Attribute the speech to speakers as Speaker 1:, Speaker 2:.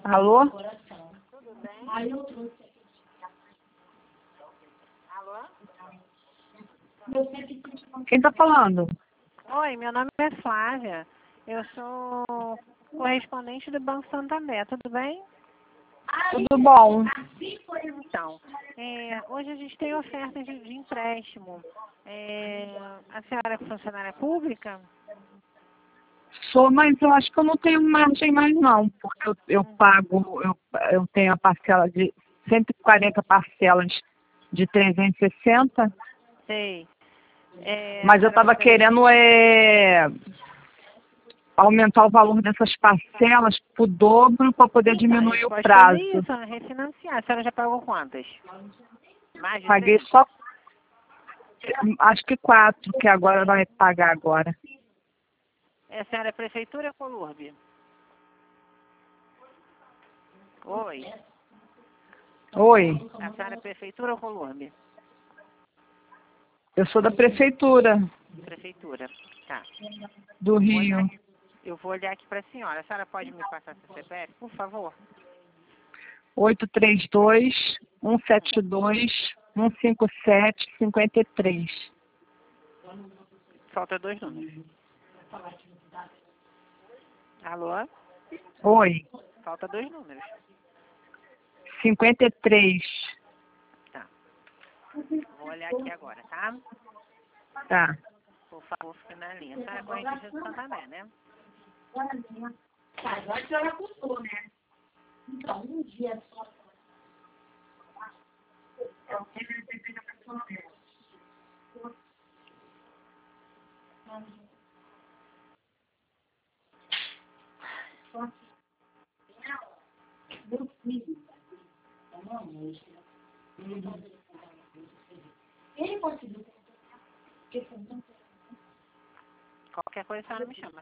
Speaker 1: Alô?
Speaker 2: Tudo bem? Alô?
Speaker 1: Quem tá falando?
Speaker 2: Oi, meu nome é Flávia. Eu sou correspondente do Banco Santander, tudo bem?
Speaker 1: Tudo bom?
Speaker 2: Então, hoje a gente tem oferta de empréstimo. A senhora é funcionária pública?
Speaker 1: Sou, mas eu acho que eu não tenho margem mais não, porque eu pago, eu tenho a parcela de 140 parcelas de 360,
Speaker 2: Sei.
Speaker 1: mas eu estava querendo aumentar o valor dessas parcelas pro dobro para poder diminuir o
Speaker 2: Pode
Speaker 1: prazo.
Speaker 2: fazer isso, refinanciar. A senhora já pagou quantas? Mais de
Speaker 1: Paguei
Speaker 2: 100?
Speaker 1: só, acho que 4, que agora vai pagar agora.
Speaker 2: A senhora é prefeitura ou Colurbe? Oi.
Speaker 1: Oi,
Speaker 2: A senhora é prefeitura ou Colurbe?
Speaker 1: eu sou da prefeitura
Speaker 2: Prefeitura. Tá.
Speaker 1: do Rio.
Speaker 2: Eu vou olhar aqui para a senhora. A senhora pode me passar seu CPF, por favor?
Speaker 1: 832-172-157-53.
Speaker 2: Falta 2 números. Alô?
Speaker 1: Oi,
Speaker 2: Falta 2 números.
Speaker 1: 53.
Speaker 2: Tá. Vou olhar aqui agora, tá?
Speaker 1: Tá.
Speaker 2: Por favor, fique na linha. A senhora é corrente de Santander, né?
Speaker 3: Tá, agora a senhora acostumou, né? Então, um dia só. Meu filho, ele conseguiu.
Speaker 2: Qualquer coisa a senhora me chama.